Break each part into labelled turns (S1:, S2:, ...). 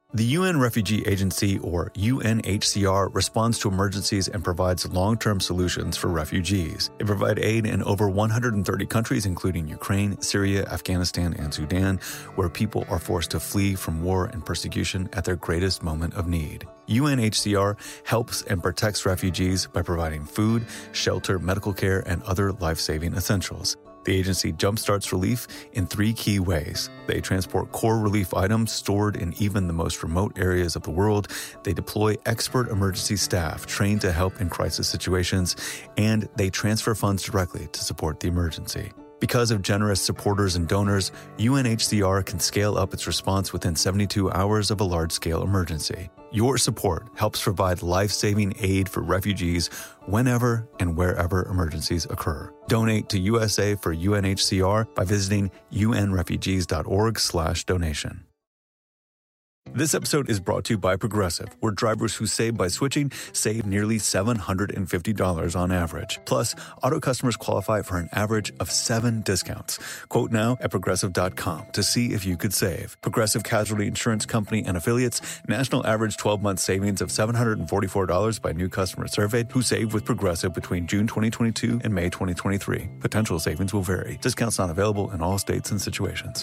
S1: The UN Refugee Agency, or UNHCR, responds to emergencies and provides long-term solutions for refugees. They provide aid in over 130 countries, including Ukraine, Syria, Afghanistan, and Sudan, where people are forced to flee from war and persecution at their greatest moment of need. UNHCR helps and protects refugees by providing food, shelter, medical care, and other life-saving essentials. The agency jumpstarts relief in 3 key ways. They transport core relief items stored in even the most remote areas of the world. They deploy expert emergency staff trained to help in crisis situations. And they transfer funds directly to support the emergency. Because of generous supporters and donors, UNHCR can scale up its response within 72 hours of a large-scale emergency. Your support helps provide life-saving aid for refugees whenever and wherever emergencies occur. Donate to USA for UNHCR by visiting unrefugees.org/donation. This episode is brought to you by Progressive, where drivers who save by switching save nearly $750 on average. Plus, auto customers qualify for an average of 7 discounts. Quote now at Progressive.com to see if you could save. Progressive Casualty Insurance Company and Affiliates. National average 12-month savings of $744 by new customers surveyed who saved with Progressive between June 2022 and May 2023. Potential savings will vary. Discounts not available in all states and situations.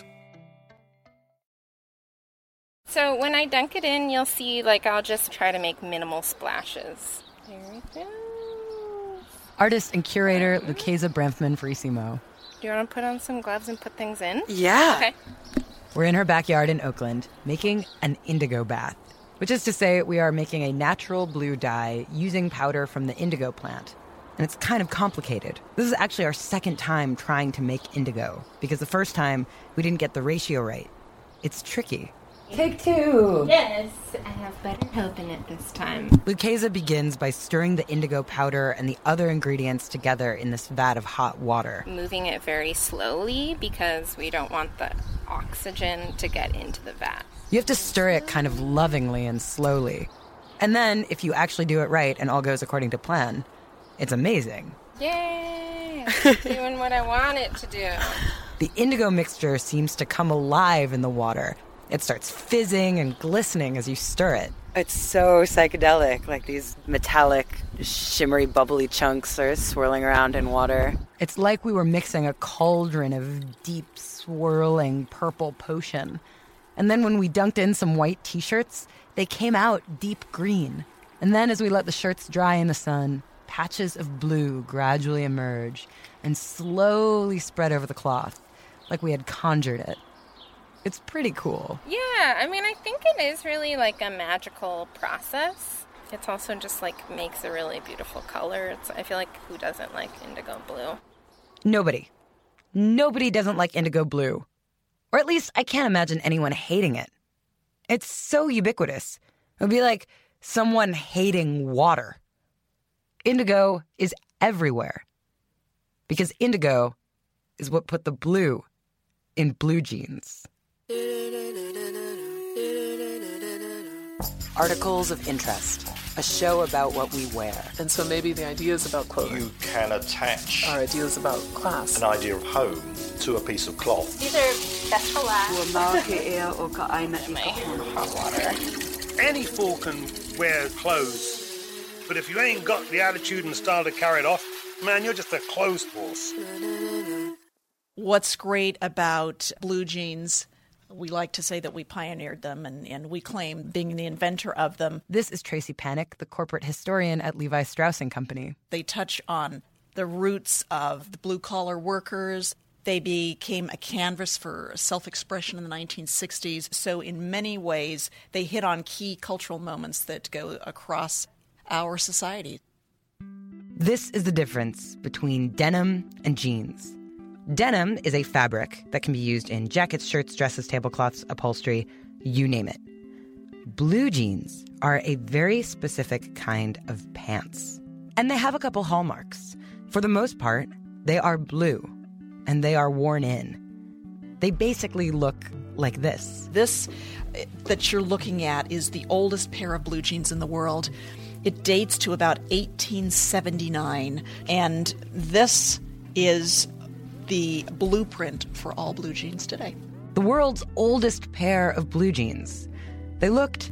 S2: So when I dunk it in, you'll see, I'll just try to make minimal splashes. There we go.
S3: Artist and curator Lucchesa Bramfman-Verissimo.
S2: Do you want to put on some gloves and put things in?
S4: Yeah.
S2: Okay.
S3: We're in her backyard in Oakland, making an indigo bath, which is to say we are making a natural blue dye using powder from the indigo plant. And it's kind of complicated. This is actually our second time trying to make indigo, because the first time we didn't get the ratio right. It's tricky.
S2: Take 2. Yes, I have better hope in it this time.
S3: Lucchesa begins by stirring the indigo powder and the other ingredients together in this vat of hot water.
S2: Moving it very slowly because we don't want the oxygen to get into the vat.
S3: You have to stir it kind of lovingly and slowly. And then, if you actually do it right and all goes according to plan, it's amazing.
S2: Yay! It's doing what I want it to do.
S3: The indigo mixture seems to come alive in the water. It starts fizzing and glistening as you stir it.
S4: It's so psychedelic, like these metallic, shimmery, bubbly chunks are swirling around in water.
S3: It's like we were mixing a cauldron of deep, swirling purple potion. And then when we dunked in some white t-shirts, they came out deep green. And then as we let the shirts dry in the sun, patches of blue gradually emerge and slowly spread over the cloth, like we had conjured it. It's pretty cool.
S2: Yeah, I think it is really a magical process. It's also just makes a really beautiful color. I feel like who doesn't like indigo blue?
S3: Nobody. Nobody doesn't like indigo blue. Or at least I can't imagine anyone hating it. It's so ubiquitous. It would be like someone hating water. Indigo is everywhere. Because indigo is what put the blue in blue jeans. Articles of Interest, a show about what we wear.
S5: And so maybe the ideas about clothing.
S6: You can attach
S5: our ideas about class.
S6: an idea of home to a piece of cloth.
S2: These are best for last.
S6: Hot water. Any fool can wear clothes, but if you ain't got the attitude and style to carry it off, man, you're just a clothes horse.
S7: What's great about blue jeans, we like to say that we pioneered them and we claim being the inventor of them.
S3: This is Tracy Panic, the corporate historian at Levi Strauss & Company.
S7: They touch on the roots of the blue-collar workers. They became a canvas for self-expression in the 1960s. So in many ways, they hit on key cultural moments that go across our society.
S3: This is the difference between denim and jeans. Denim is a fabric that can be used in jackets, shirts, dresses, tablecloths, upholstery, you name it. Blue jeans are a very specific kind of pants. And they have a couple hallmarks. For the most part, they are blue, and they are worn in. They basically look like this.
S7: This that you're looking at is the oldest pair of blue jeans in the world. It dates to about 1879, and this is the blueprint for all blue jeans today.
S3: The world's oldest pair of blue jeans. They looked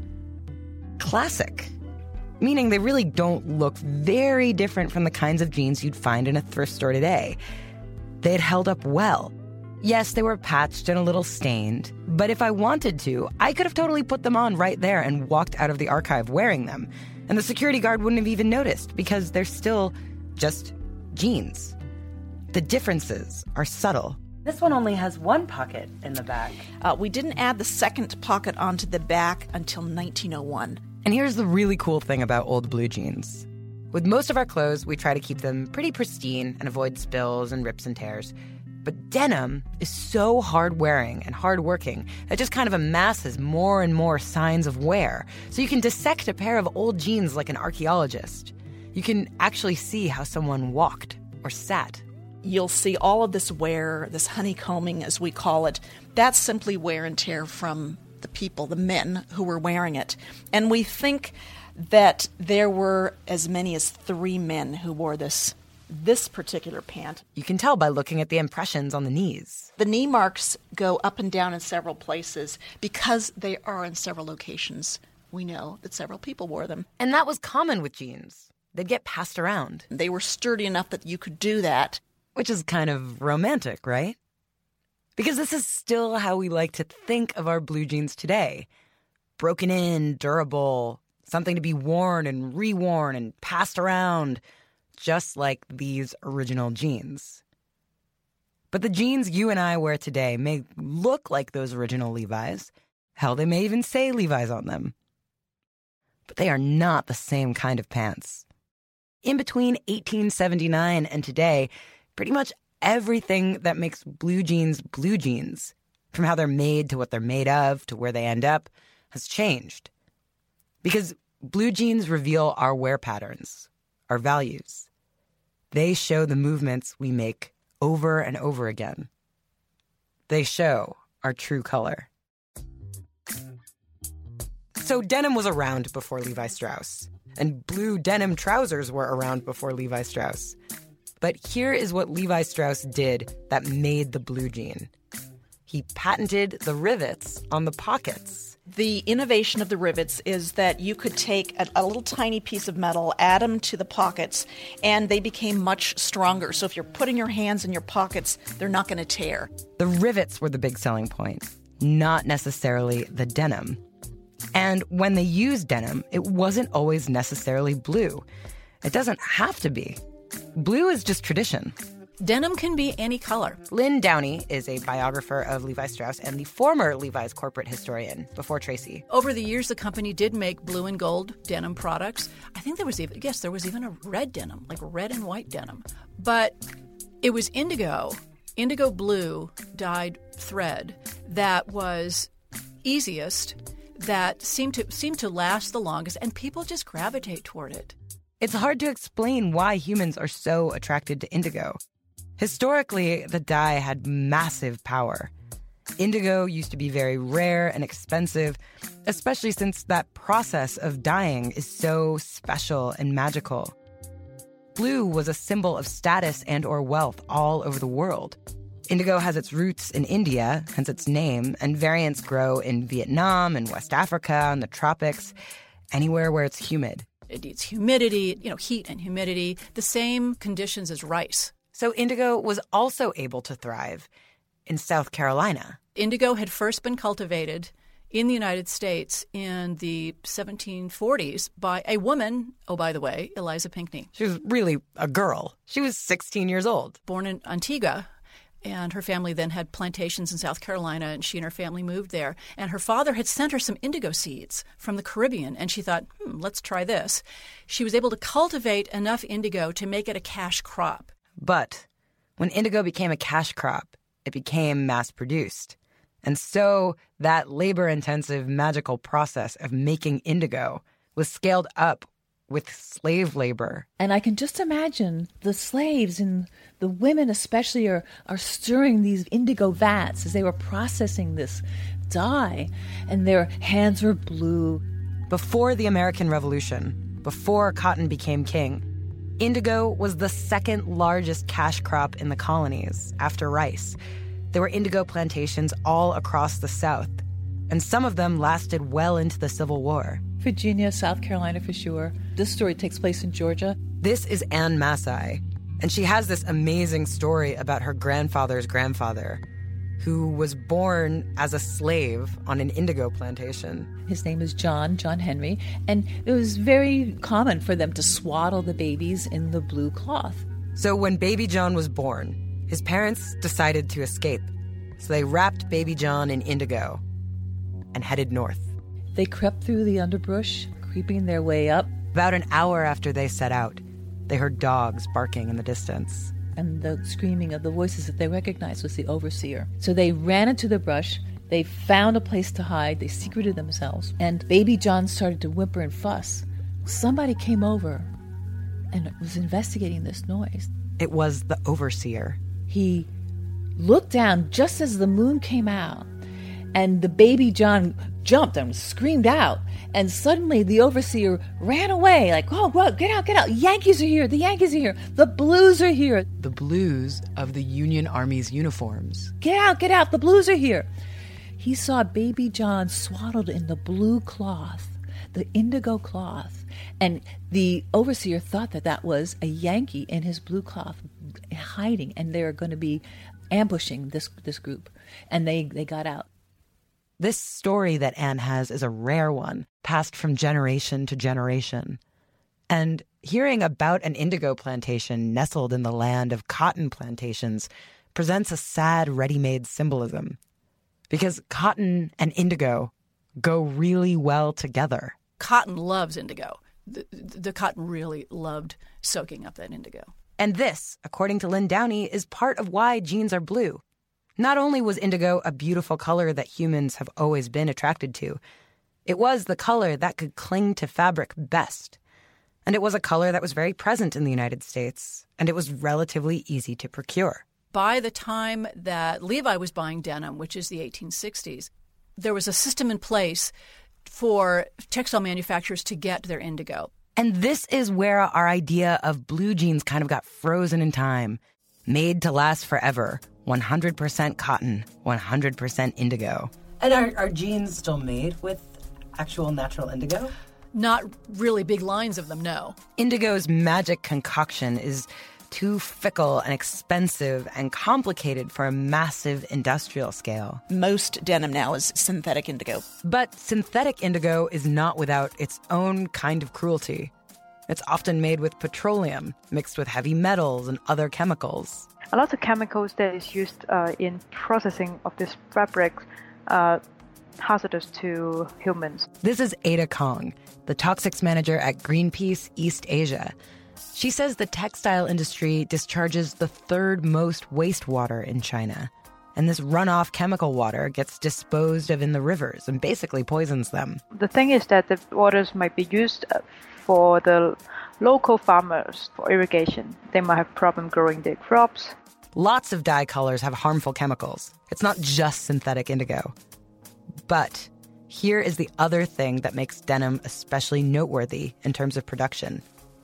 S3: classic, meaning they really don't look very different from the kinds of jeans you'd find in a thrift store today. They had held up well. Yes, they were patched and a little stained, but if I wanted to, I could have totally put them on right there and walked out of the archive wearing them. And the security guard wouldn't have even noticed because they're still just jeans. The differences are subtle. This one only has one pocket in the back.
S7: We didn't add the second pocket onto the back until 1901.
S3: And here's the really cool thing about old blue jeans. With most of our clothes, we try to keep them pretty pristine and avoid spills and rips and tears. But denim is so hard-wearing and hard-working that it just kind of amasses more and more signs of wear. So you can dissect a pair of old jeans like an archaeologist. You can actually see how someone walked or sat.
S7: You'll see all of this wear, this honeycombing as we call it. That's simply wear and tear from the people, the men who were wearing it. And we think that there were as many as 3 men who wore this particular pant.
S3: You can tell by looking at the impressions on the knees.
S7: The knee marks go up and down in several places because they are in several locations. We know that several people wore them.
S3: And that was common with jeans. They'd get passed around.
S7: They were sturdy enough that you could do that.
S3: Which is kind of romantic, right? Because this is still how we like to think of our blue jeans today. Broken in, durable, something to be worn and reworn and passed around, just like these original jeans. But the jeans you and I wear today may look like those original Levi's. Hell, they may even say Levi's on them. But they are not the same kind of pants. In between 1879 and today, pretty much everything that makes blue jeans, from how they're made to what they're made of to where they end up, has changed. Because blue jeans reveal our wear patterns, our values. They show the movements we make over and over again. They show our true color. So denim was around before Levi Strauss, and blue denim trousers were around before Levi Strauss. But here is what Levi Strauss did that made the blue jean. He patented the rivets on the pockets.
S7: The innovation of the rivets is that you could take a little tiny piece of metal, add them to the pockets, and they became much stronger. So if you're putting your hands in your pockets, they're not going to tear.
S3: The rivets were the big selling point, not necessarily the denim. And when they used denim, it wasn't always necessarily blue. It doesn't have to be. Blue is just tradition.
S8: Denim can be any color.
S3: Lynn Downey is a biographer of Levi Strauss and the former Levi's corporate historian before Tracy.
S8: Over the years, the company did make blue and gold denim products. I think there was even a red denim, like red and white denim. But it was indigo blue dyed thread that was easiest, that seemed to last the longest, and people just gravitate toward it.
S3: It's hard to explain why humans are so attracted to indigo. Historically, the dye had massive power. Indigo used to be very rare and expensive, especially since that process of dyeing is so special and magical. Blue was a symbol of status and or wealth all over the world. Indigo has its roots in India, hence its name, and variants grow in Vietnam and West Africa and the tropics, anywhere where it's humid.
S8: It needs humidity, heat and humidity, the same conditions as rice.
S3: So indigo was also able to thrive in South Carolina.
S8: Indigo had first been cultivated in the United States in the 1740s by a woman, oh, by the way, Eliza Pinckney.
S3: She was really a girl. She was 16 years old.
S8: Born in Antigua. And her family then had plantations in South Carolina, and she and her family moved there. And her father had sent her some indigo seeds from the Caribbean, and she thought, let's try this. She was able to cultivate enough indigo to make it a cash crop.
S3: But when indigo became a cash crop, it became mass-produced. And so that labor-intensive, magical process of making indigo was scaled up with slave labor.
S9: And I can just imagine the slaves and the women especially are stirring these indigo vats as they were processing this dye, and their hands were blue.
S3: Before the American Revolution, before cotton became king, indigo was the second largest cash crop in the colonies after rice. There were indigo plantations all across the South. and some of them lasted well into the Civil War.
S9: Virginia, South Carolina for sure. This story takes place in Georgia.
S3: This is Anne Massey, and she has this amazing story about her grandfather's grandfather, who was born as a slave on an indigo plantation.
S9: His name is John Henry, and it was very common for them to swaddle the babies in the blue cloth.
S3: So when baby John was born, his parents decided to escape. So they wrapped baby John in indigo and headed north.
S9: They crept through the underbrush, creeping their way up.
S3: About an hour after they set out, they heard dogs barking in the distance.
S9: And the screaming of the voices that they recognized was the overseer. So they ran into the brush. They found a place to hide. They secreted themselves. And baby John started to whimper and fuss. Somebody came over and was investigating this noise.
S3: It was the overseer.
S9: He looked down just as the moon came out, and the baby John jumped and screamed out. And suddenly the overseer ran away, like, oh, get out. Yankees are here. The Yankees are here. The Blues are here.
S3: The Blues of the Union Army's uniforms.
S9: Get out. The Blues are here. He saw baby John swaddled in the blue cloth, the indigo cloth. And the overseer thought that was a Yankee in his blue cloth hiding, and they were going to be ambushing this group. And they got out.
S3: This story that Anne has is a rare one, passed from generation to generation. And hearing about an indigo plantation nestled in the land of cotton plantations presents a sad ready-made symbolism. Because cotton and indigo go really well together.
S8: Cotton loves indigo. The cotton really loved soaking up that indigo.
S3: And this, according to Lynn Downey, is part of why jeans are blue. Not only was indigo a beautiful color that humans have always been attracted to, it was the color that could cling to fabric best. And it was a color that was very present in the United States, and it was relatively easy to procure.
S8: By the time that Levi was buying denim, which is the 1860s, there was a system in place for textile manufacturers to get their indigo.
S3: And this is where our idea of blue jeans kind of got frozen in time. Made to last forever. 100% cotton, 100% indigo. And are jeans still made with actual natural indigo?
S8: Not really big lines of them, no.
S3: Indigo's magic concoction is too fickle and expensive and complicated for a massive industrial scale.
S7: Most denim now is synthetic indigo.
S3: But synthetic indigo is not without its own kind of cruelty. It's often made with petroleum, mixed with heavy metals and other chemicals.
S10: A lot of chemicals that is used in processing of this fabric are hazardous to humans.
S3: This is Ada Kong, the toxics manager at Greenpeace East Asia. She says the textile industry discharges the third most wastewater in China. And this runoff chemical water gets disposed of in the rivers and basically poisons them.
S10: The thing is that the waters might be used for the local farmers for irrigation. They might have problem growing their crops.
S3: Lots of dye colors have harmful chemicals. It's not just synthetic indigo. But here is the other thing that makes denim especially noteworthy in terms of production.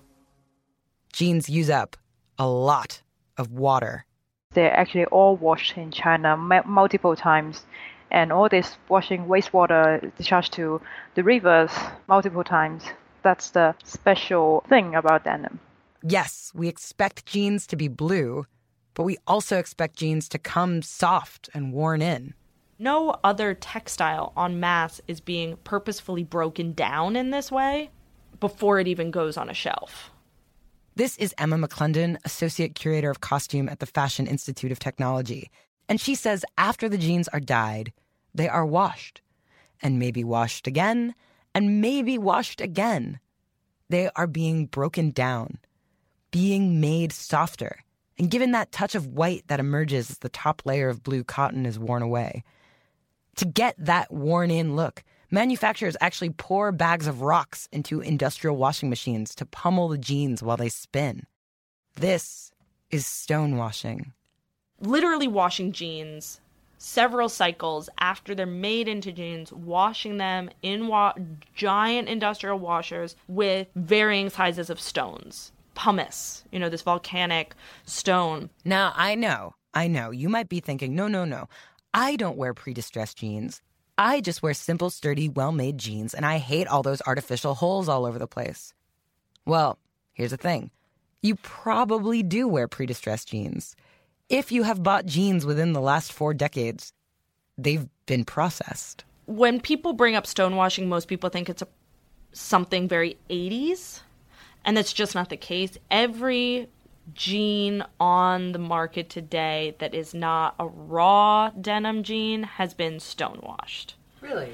S3: Jeans use up a lot of water.
S10: They're actually all washed in China multiple times. And all this washing wastewater discharged to the rivers multiple times. That's the special thing about denim.
S3: Yes, we expect jeans to be blue, but we also expect jeans to come soft and worn in.
S11: No other textile en masse is being purposefully broken down in this way before it even goes on a shelf.
S3: This is Emma McClendon, Associate Curator of Costume at the Fashion Institute of Technology. And she says after the jeans are dyed, they are washed. And maybe washed again, and maybe washed again. They are being broken down, being made softer, and given that touch of white that emerges as the top layer of blue cotton is worn away. To get that worn-in look, manufacturers actually pour bags of rocks into industrial washing machines to pummel the jeans while they spin. This is stonewashing.
S11: Literally washing jeans several cycles after they're made into jeans, washing them in giant industrial washers with varying sizes of stones. Pumice, this volcanic stone.
S3: Now, I know. You might be thinking, no. I don't wear pre-distressed jeans. I just wear simple, sturdy, well-made jeans, and I hate all those artificial holes all over the place. Well, here's the thing. You probably do wear pre-distressed jeans. If you have bought jeans within the last 4 decades, they've been processed.
S11: When people bring up stonewashing, most people think it's something very 80s, and that's just not the case. Every jean on the market today that is not a raw denim jean has been stonewashed.
S3: Really?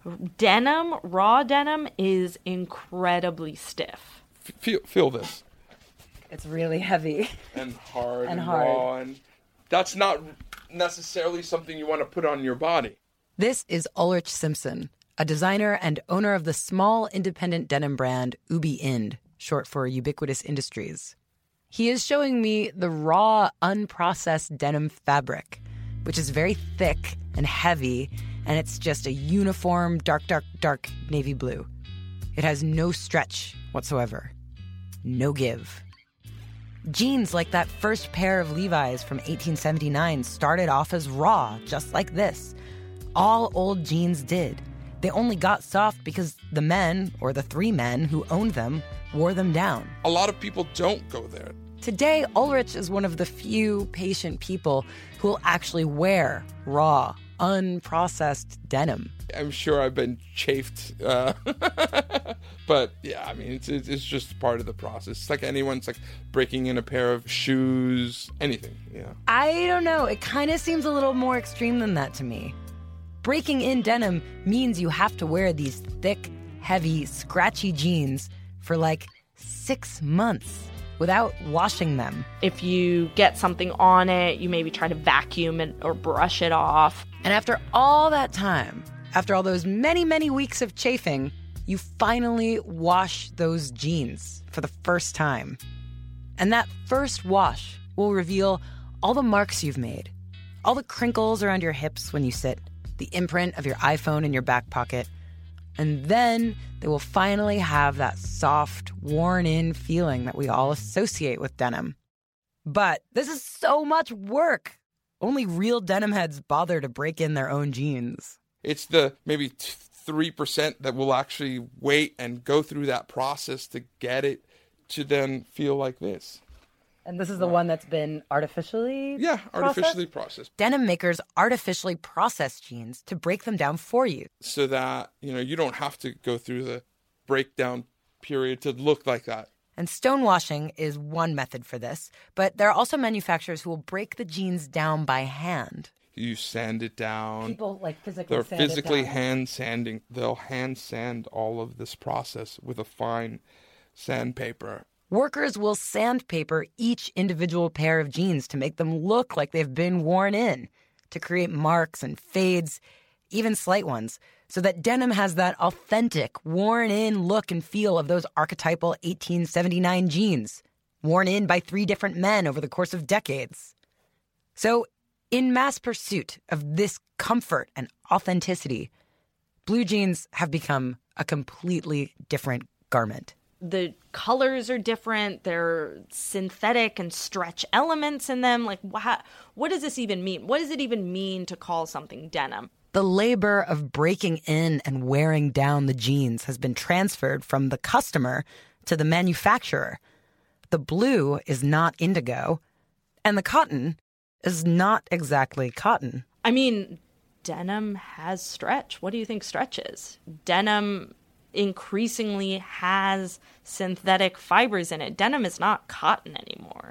S11: Raw denim is incredibly stiff.
S12: Feel this.
S3: It's really heavy.
S12: And hard and
S3: hard.
S12: raw. And that's not necessarily something you want to put on your body.
S3: This is Ulrich Simpson, a designer and owner of the small independent denim brand Ubi Ind, short for Ubiquitous Industries. He is showing me the raw, unprocessed denim fabric, which is very thick and heavy, and it's just a uniform dark navy blue. It has no stretch whatsoever. No give. Jeans like that first pair of Levi's from 1879 started off as raw, just like this. All old jeans did. They only got soft because the men, or the 3 men who owned them, wore them down.
S12: A lot of people don't go there.
S3: Today, Ulrich is one of the few patient people who will actually wear raw, unprocessed denim.
S12: I'm sure I've been chafed, but yeah, I mean, it's just part of the process. It's like anyone's like breaking in a pair of shoes, anything, yeah.
S3: I don't know. It kind of seems a little more extreme than that to me. Breaking in denim means you have to wear these thick, heavy, scratchy jeans for like 6 months without washing them.
S11: If you get something on it, you maybe try to vacuum it or brush it off.
S3: And after all that time, after all those many, many weeks of chafing, you finally wash those jeans for the first time. And that first wash will reveal all the marks you've made, all the crinkles around your hips when you sit, the imprint of your iPhone in your back pocket. And then they will finally have that soft, worn-in feeling that we all associate with denim. But this is so much work. Only real denim heads bother to break in their own jeans.
S12: It's the maybe 3% that will actually wait and go through that process to get it to then feel like this.
S3: And this is the one that's been artificially
S12: artificially processed.
S3: Denim makers artificially process jeans to break them down for you.
S12: So that, you don't have to go through the breakdown period to look like that.
S3: And stonewashing is one method for this, but there are also manufacturers who will break the jeans down by hand.
S12: You sand it down.
S3: People physically
S12: They're
S3: sand it
S12: physically
S3: down.
S12: hand sanding. They'll hand sand all of this process with a fine sandpaper.
S3: Workers will sandpaper each individual pair of jeans to make them look like they've been worn in, to create marks and fades, even slight ones, so that denim has that authentic, worn-in look and feel of those archetypal 1879 jeans, worn in by 3 different men over the course of decades. So, in mass pursuit of this comfort and authenticity, blue jeans have become a completely different garment.
S11: The colors are different. There are synthetic and stretch elements in them. What does this even mean? What does it even mean to call something denim?
S3: The labor of breaking in and wearing down the jeans has been transferred from the customer to the manufacturer. The blue is not indigo, and the cotton is not exactly cotton.
S11: I mean, denim has stretch. What do you think stretch is? Denim increasingly has synthetic fibers in it. Denim is not cotton anymore.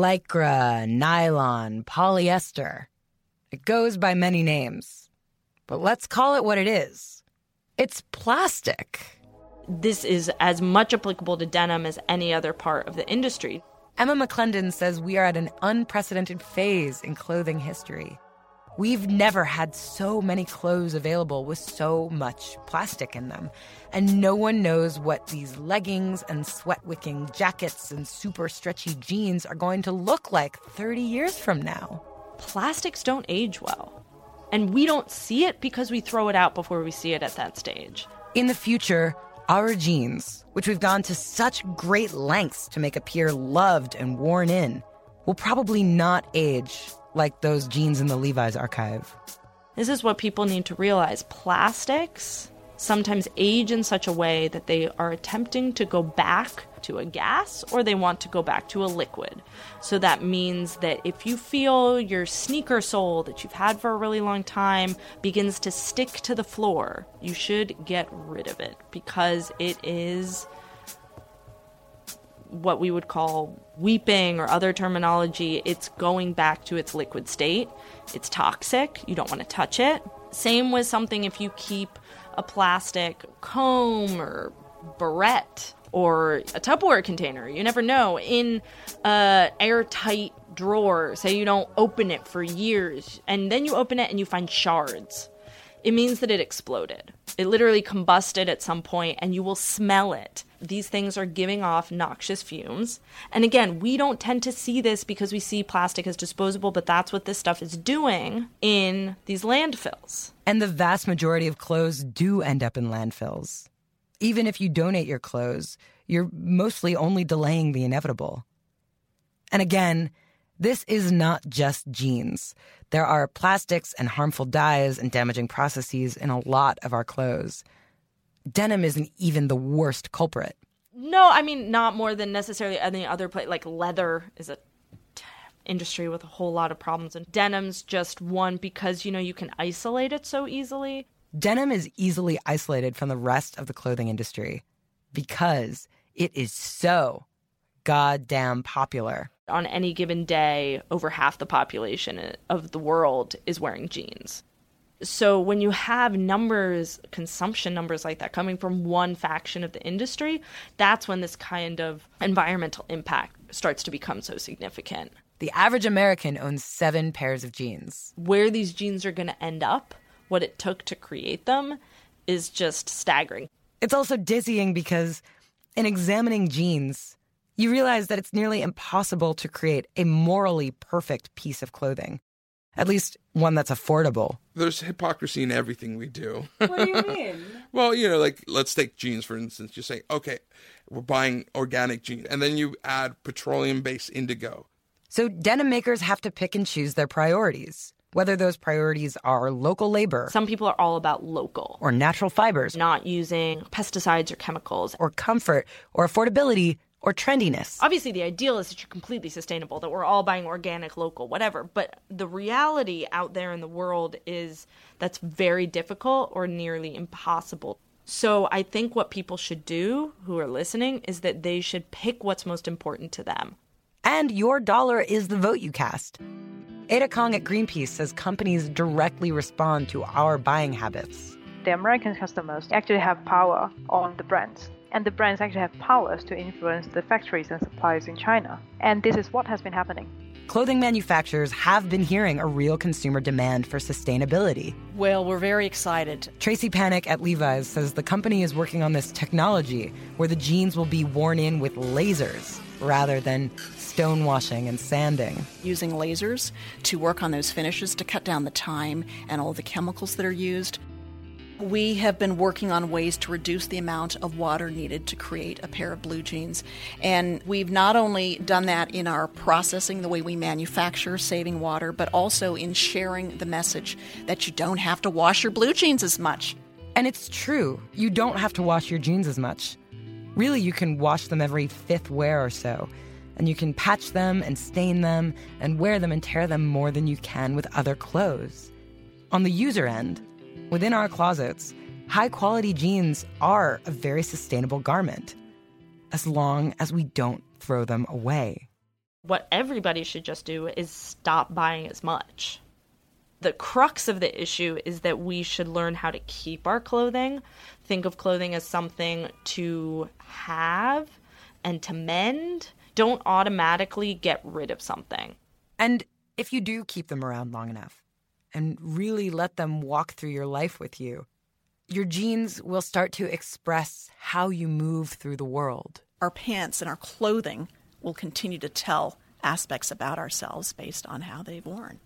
S3: Lycra, nylon, polyester. It goes by many names. But let's call it what it is. It's plastic.
S11: This is as much applicable to denim as any other part of the industry.
S3: Emma McClendon says we are at an unprecedented phase in clothing history. We've never had so many clothes available with so much plastic in them. And no one knows what these leggings and sweat-wicking jackets and super stretchy jeans are going to look like 30 years from now.
S11: Plastics don't age well. And we don't see it because we throw it out before we see it at that stage.
S3: In the future, our jeans, which we've gone to such great lengths to make appear loved and worn in, will probably not age like those jeans in the Levi's archive.
S11: This is what people need to realize. Plastics sometimes age in such a way that they are attempting to go back to a gas or they want to go back to a liquid. So that means that if you feel your sneaker sole that you've had for a really long time begins to stick to the floor, you should get rid of it because it is what we would call weeping or other terminology. It's going back to its liquid state. It's toxic. You don't want to touch it. Same with something if you keep a plastic comb or barrette or a Tupperware container, you never know, in an airtight drawer, say you don't open it for years, and then you open it and you find shards. It means that it exploded. It literally combusted at some point and you will smell it. These things are giving off noxious fumes. And again, we don't tend to see this because we see plastic as disposable, but that's what this stuff is doing in these landfills.
S3: And the vast majority of clothes do end up in landfills. Even if you donate your clothes, you're mostly only delaying the inevitable. And again, this is not just jeans. There are plastics and harmful dyes and damaging processes in a lot of our clothes. Denim isn't even the worst culprit.
S11: No, I mean, not more than necessarily any other place. Like leather is a industry with a whole lot of problems. And denim's just one because, you can isolate it so easily.
S3: Denim is easily isolated from the rest of the clothing industry because it is so goddamn popular.
S11: On any given day, over half the population of the world is wearing jeans. So when you have numbers, consumption numbers like that coming from one faction of the industry, that's when this kind of environmental impact starts to become so significant.
S3: The average American owns 7 pairs of jeans.
S11: Where these jeans are going to end up, what it took to create them, is just staggering.
S3: It's also dizzying because in examining jeans, you realize that it's nearly impossible to create a morally perfect piece of clothing. At least one that's affordable.
S12: There's hypocrisy in everything we do.
S4: What do you mean?
S12: Well, let's take jeans, for instance. You say, okay, we're buying organic jeans. And then you add petroleum-based indigo.
S3: So denim makers have to pick and choose their priorities, whether those priorities are local labor.
S11: Some people are all about local.
S3: Or natural fibers.
S11: Not using pesticides or chemicals.
S3: Or comfort, or affordability, or trendiness.
S11: Obviously, the ideal is that you're completely sustainable, that we're all buying organic, local, whatever. But the reality out there in the world is that's very difficult or nearly impossible. So I think what people should do who are listening is that they should pick what's most important to them.
S3: And your dollar is the vote you cast. Ada Kong at Greenpeace says companies directly respond to our buying habits.
S10: The American customers actually have power on the brands. And the brands actually have powers to influence the factories and suppliers in China. And this is what has been happening.
S3: Clothing manufacturers have been hearing a real consumer demand for sustainability.
S7: Well, we're very excited.
S3: Tracy Panic at Levi's says the company is working on this technology where the jeans will be worn in with lasers rather than stonewashing and sanding.
S7: Using lasers to work on those finishes to cut down the time and all the chemicals that are used. We have been working on ways to reduce the amount of water needed to create a pair of blue jeans. And we've not only done that in our processing, the way we manufacture, saving water, but also in sharing the message that you don't have to wash your blue jeans as much.
S3: And it's true. You don't have to wash your jeans as much. Really, you can wash them every 5th wear or so. And you can patch them and stain them and wear them and tear them more than you can with other clothes. On the user end, within our closets, high-quality jeans are a very sustainable garment, as long as we don't throw them away.
S11: What everybody should just do is stop buying as much. The crux of the issue is that we should learn how to keep our clothing, think of clothing as something to have and to mend. Don't automatically get rid of something.
S3: And if you do keep them around long enough, and really let them walk through your life with you, your jeans will start to express how you move through the world.
S7: Our pants and our clothing will continue to tell aspects about ourselves based on how they've worn.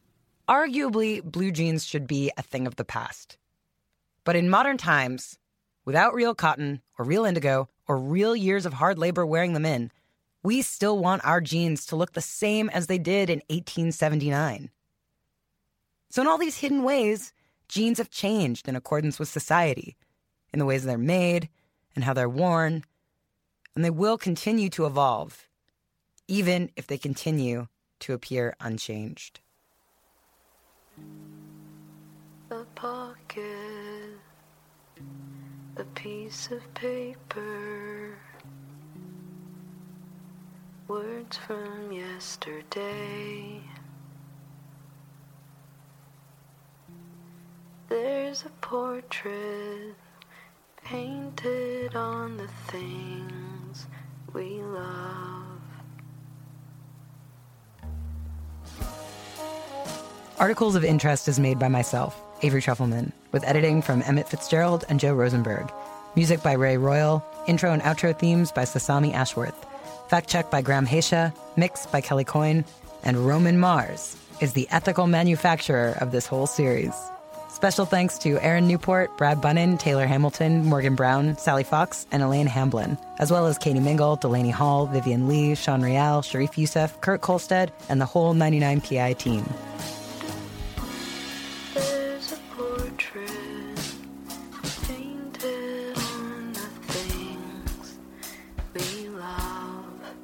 S3: Arguably, blue jeans should be a thing of the past. But in modern times, without real cotton or real indigo or real years of hard labor wearing them in, we still want our jeans to look the same as they did in 1879. So in all these hidden ways, jeans have changed in accordance with society, in the ways they're made and how they're worn, and they will continue to evolve, even if they continue to appear unchanged.
S13: A pocket, a piece of paper, words from yesterday. There's a portrait painted on the things we love.
S3: Articles of Interest is made by myself, Avery Trufelman, with editing from Emmett Fitzgerald and Joe Rosenberg. Music by Ray Royal, intro and outro themes by Sasami Ashworth. Fact check by Graham Haysha, mix by Kelly Coyne, and Roman Mars is the ethical manufacturer of this whole series. Special thanks to Aaron Newport, Brad Bunnan, Taylor Hamilton, Morgan Brown, Sally Fox, and Elaine Hamblin, as well as Katie Mingle, Delaney Hall, Vivian Lee, Sean Rial, Sharif Youssef, Kurt Kolstad, and the whole 99PI team.
S13: There's a portrait painted on the things we love.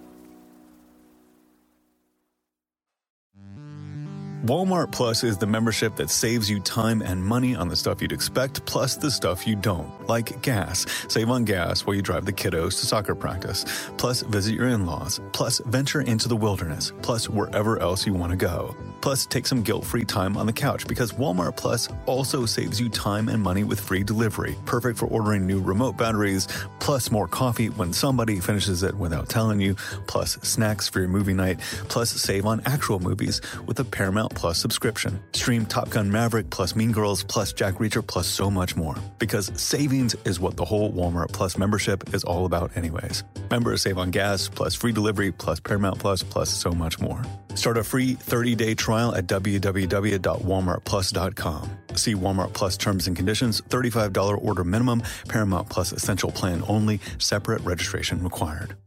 S1: Walmart Plus is the membership that saves you time and money on the stuff you'd expect, plus the stuff you don't, like gas. Save on gas while you drive the kiddos to soccer practice, plus visit your in-laws, plus venture into the wilderness, plus wherever else you want to go. Plus, take some guilt-free time on the couch because Walmart Plus also saves you time and money with free delivery, perfect for ordering new remote batteries, plus more coffee when somebody finishes it without telling you, plus snacks for your movie night, plus save on actual movies with a Paramount Plus subscription. Stream Top Gun Maverick, plus Mean Girls, plus Jack Reacher, plus so much more. Because savings is what the whole Walmart Plus membership is all about anyways. Members save on gas, plus free delivery, plus Paramount Plus, plus so much more. Start a free 30-day trial at www.walmartplus.com. See Walmart Plus terms and conditions, $35 order minimum, Paramount Plus essential plan only, separate registration required.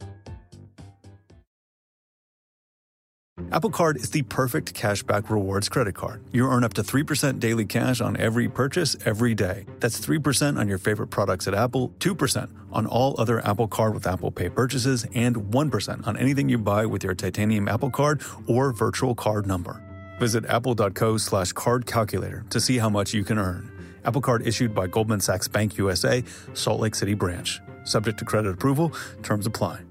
S1: Apple Card is the perfect cashback rewards credit card. You earn up to 3% daily cash on every purchase every day. That's 3% on your favorite products at Apple, 2% on all other Apple Card with Apple Pay purchases, and 1% on anything you buy with your titanium Apple Card or virtual card number. Visit apple.co/card calculator to see how much you can earn. Apple Card issued by Goldman Sachs Bank USA, Salt Lake City branch. Subject to credit approval. Terms apply.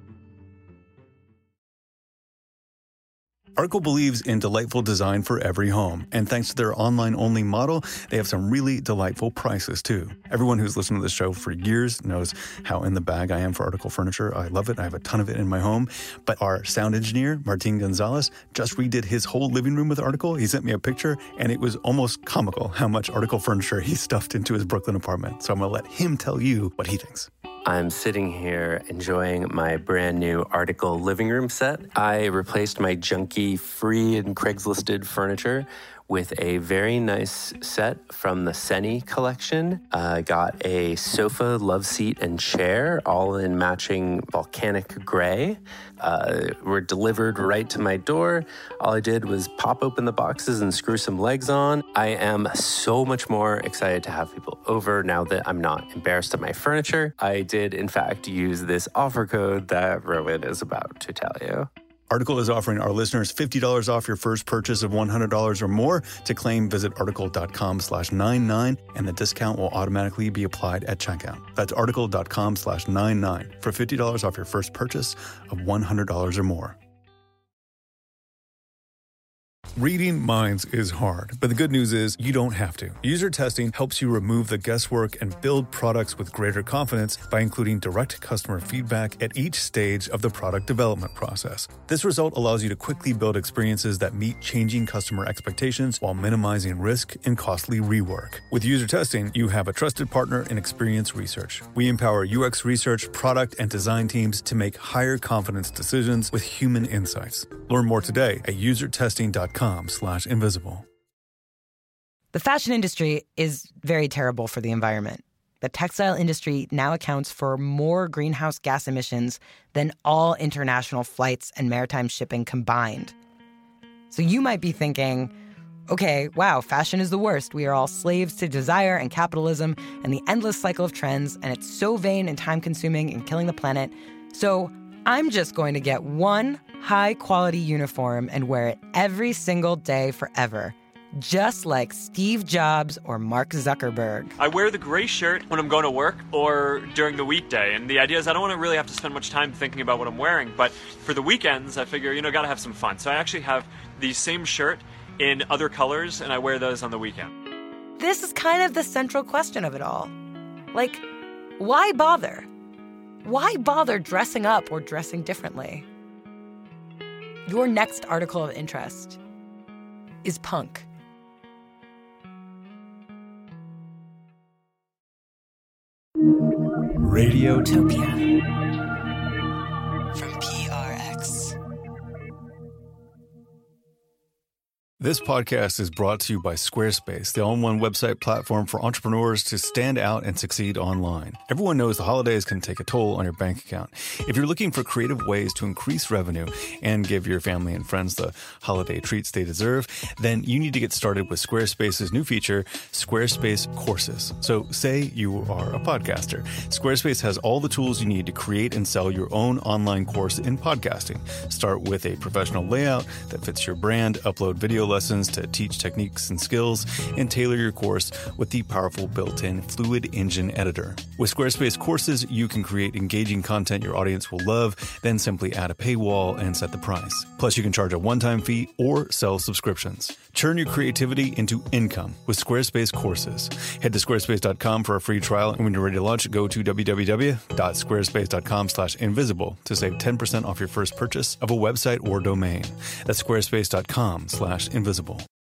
S1: Article believes in delightful design for every home, and thanks to their online-only model, they have some really delightful prices, too. Everyone who's listened to this show for years knows how in the bag I am for Article furniture. I love it. I have a ton of it in my home. But our sound engineer, Martin Gonzalez, just redid his whole living room with Article. He sent me a picture, and it was almost comical how much Article furniture he stuffed into his Brooklyn apartment. So I'm going to let him tell you what he thinks.
S14: I'm sitting here enjoying my brand new Article living room set. I replaced my junky free and Craigslisted furniture with a very nice set from the Seni collection. Got a sofa, love seat, and chair, all in matching volcanic gray. Were delivered right to my door. All I did was pop open the boxes and screw some legs on. I am so much more excited to have people over now that I'm not embarrassed of my furniture. I did, in fact, use this offer code that Rowan is about to tell you.
S1: Article is offering our listeners $50 off your first purchase of $100 or more. To claim, visit article.com/99, and the discount will automatically be applied at checkout. That's article.com/99 for $50 off your first purchase of $100 or more. Reading minds is hard, but the good news is you don't have to. User testing helps you remove the guesswork and build products with greater confidence by including direct customer feedback at each stage of the product development process. This result allows you to quickly build experiences that meet changing customer expectations while minimizing risk and costly rework. With user testing, you have a trusted partner in Experience Research. We empower UX research, product, and design teams to make higher confidence decisions with human insights. Learn more today at usertesting.com/invisible.
S3: The fashion industry is very terrible for the environment. The textile industry now accounts for more greenhouse gas emissions than all international flights and maritime shipping combined. So you might be thinking, okay, wow, fashion is the worst. We are all slaves to desire and capitalism and the endless cycle of trends, and it's so vain and time-consuming and killing the planet. So I'm just going to get one high-quality uniform and wear it every single day forever. Just like Steve Jobs or Mark Zuckerberg.
S15: I wear the gray shirt when I'm going to work or during the weekday. And the idea is I don't want to really have to spend much time thinking about what I'm wearing. But for the weekends, I figure, gotta have some fun. So I actually have the same shirt in other colors, and I wear those on the weekend.
S3: This is kind of the central question of it all. Like, why bother? Why bother dressing up or dressing differently? Your next article of interest is punk.
S1: Radiotopia.
S3: From PRX.
S1: This podcast is brought to you by Squarespace, the all-in-one website platform for entrepreneurs to stand out and succeed online. Everyone knows the holidays can take a toll on your bank account. If you're looking for creative ways to increase revenue and give your family and friends the holiday treats they deserve, then you need to get started with Squarespace's new feature, Squarespace Courses. So say you are a podcaster. Squarespace has all the tools you need to create and sell your own online course in podcasting. Start with a professional layout that fits your brand, upload video lessons to teach techniques and skills, and tailor your course with the powerful built-in Fluid Engine editor. With Squarespace Courses, you can create engaging content your audience will love, then simply add a paywall and set the price. Plus, you can charge a one-time fee or sell subscriptions. Turn your creativity into income with Squarespace Courses. Head to squarespace.com for a free trial, and when you're ready to launch, go to www.squarespace.com/invisible to save 10% off your first purchase of a website or domain. That's squarespace.com/invisible.